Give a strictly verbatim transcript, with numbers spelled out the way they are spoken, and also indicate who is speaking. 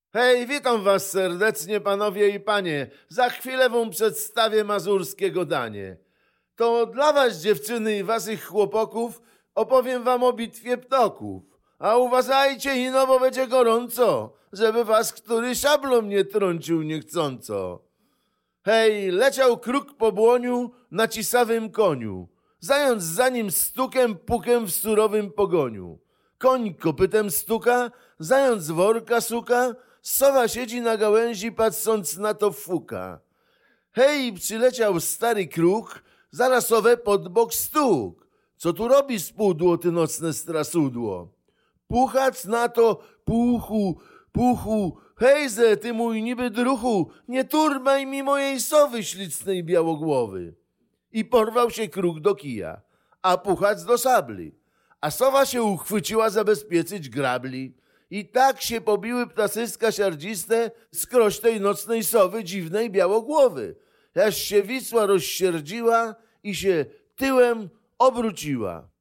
Speaker 1: Hej, witam was serdecznie, panowie i panie. Za chwilę wam przedstawię mazurskiego danie. To dla was, dziewczyny i waszych chłopoków, opowiem wam o bitwie ptoków. A uważajcie, ino, bo będzie gorąco, żeby was który szablą nie trącił niechcąco. Hej, leciał kruk po błoniu na cisawym koniu, zając za nim stukiem, pukiem w surowym pogoniu. Koń kopytem stuka, zając worka suka, sowa siedzi na gałęzi, patrząc na to fuka. Hej, przyleciał stary kruk, zaraz owe pod bok stuk. Co tu robi spudło, ty nocne strasudło? Puchac na to, puchu, puchu, hejze, ty mój niby druchu, nie turmaj mi mojej sowy ślicnej białogłowy. I porwał się kruk do kija, a puchac do sabli, a sowa się uchwyciła zabezpieczyć grabli. I tak się pobiły ptasyska siardziste skroś tej nocnej sowy dziwnej białogłowy, aż się Wisła rozsierdziła i się tyłem obróciła.